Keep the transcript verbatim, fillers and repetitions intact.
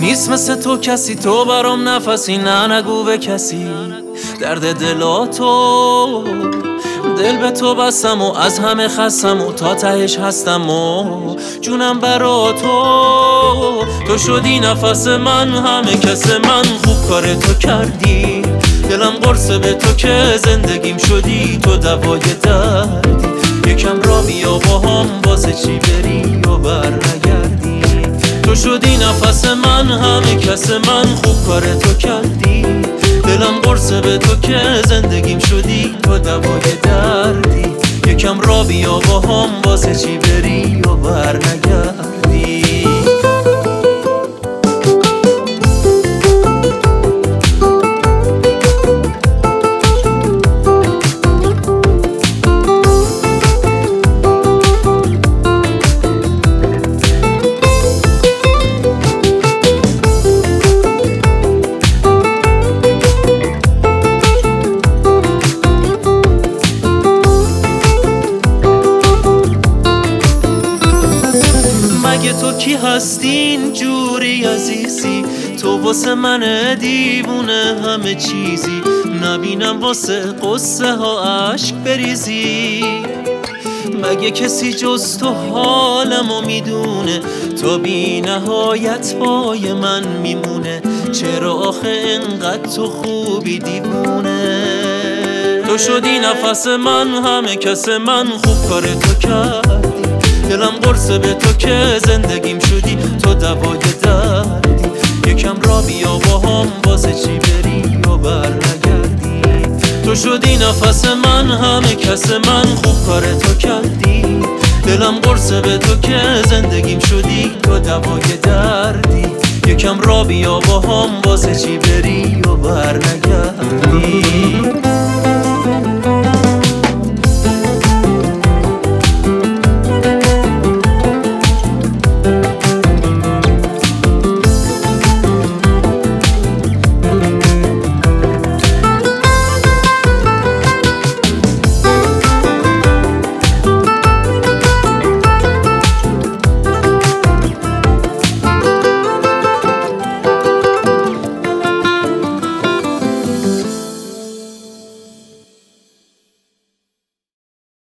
نیست مثل تو کسی، تو برام نفسی، نه نگو به کسی درد دلاتو. دل به تو بستم و از همه خستم و تا تهش هستم و جونم برا تو. تو شدی نفس من، همه کس من، خوب کار تو کردی. دلم قرصه به تو که زندگیم شدی، تو دوای دردی. یکم را بیا با هم، واسه چی بری و بر نگردی. تو شدی نفس من، همه کس من، خوب کار تو کردی. دلم قرصه به تو که زندگیم شدی، تو دوای دردی. یکم را بیا با هم، واسه چی بری و بر نگردی. مگه تو کی هستین جوری عزیزی؟ تو واسه من دیوونه همه چیزی. نبینم واسه قصه ها عشق بریزی. مگه کسی جز تو حالمو میدونه؟ تا بی نهایت پای من میمونه. چرا آخه انقدر تو خوبی دیوونه؟ تو شدی نفس من، همه کس من، خوب کار تو کردی. دلم قرصه به تو که زندگیم شدی، تو دوای دردی. یکم را بیا با هم، واسه چی بری و بر نگردی. تو شدی نفس من، همه کس من، خوب کار تو کردی. دلم قرصه به تو که زندگیم شدی، تو دوای دردی. یکم را بیا با هم، واسه چی بری و بر نگردی.